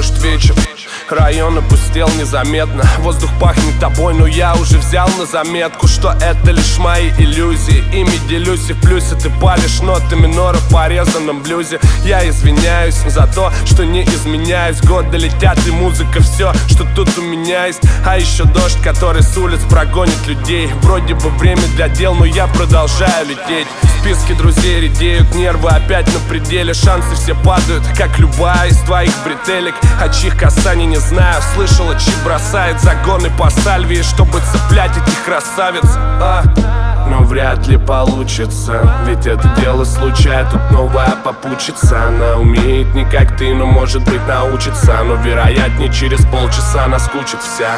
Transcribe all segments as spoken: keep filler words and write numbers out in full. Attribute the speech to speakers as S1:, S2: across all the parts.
S1: дождь вечер, район опустел незаметно. Воздух пахнет тобой, но я уже взял на заметку, что это лишь мои иллюзии. Ими делюсь и в плюсе ты палишь ноты минора в порезанном блюзе. Я извиняюсь за то, что не изменяюсь. Годы летят и музыка все, что тут у меня есть. А еще дождь, который с улиц прогонит людей. Вроде бы время для дел, но я продолжаю лететь. Списки друзей редеют, нервы опять на пределе. Шансы все падают, как любая из твоих бретелек. А чьих касаний не знаю, слышала, чьи бросает загоны по сальвии, чтобы цеплять этих красавиц. а. Но вряд ли получится, ведь это дело случая, тут новая попутчица. Она умеет не как ты, но может быть научится. Но вероятнее через полчаса наскучит вся.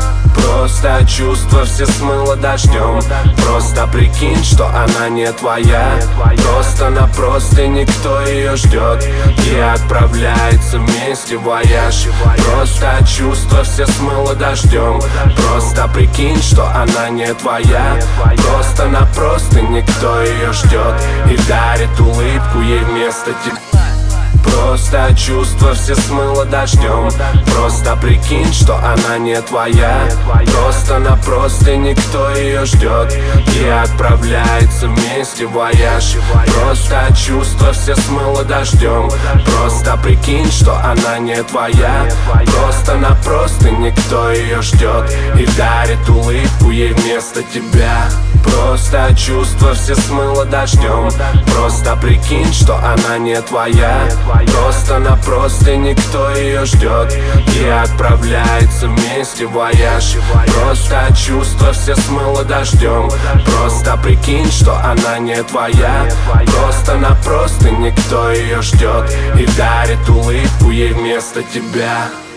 S1: Просто чувства все смыло дождем. Просто прикинь, что она не твоя. Просто на простыне никто ее ждет и отправляется вместе в вояж. Просто чувства все смыло дождем. Просто прикинь, что она не твоя. Просто на простыне никто ее ждет и дарит улыбку ей вместо тебя. Просто чувства все смыло дождем. Просто прикинь, что она не твоя. Просто на простыне никто ее ждет и отправляется вместе в вояж. Просто чувства все смыло дождем. Просто прикинь, что она не твоя. Просто на простыне никто ее ждет и дарит улыбку ей вместо тебя. Просто чувства все смыло дождем. Просто прикинь, что она не твоя. Просто на простыне никто ее ждет и отправляется вместе в вояж. Просто чувства все смыло дождем. Просто прикинь, что она не твоя. Просто на простыне никто ее ждет и дарит улыбку ей вместо тебя.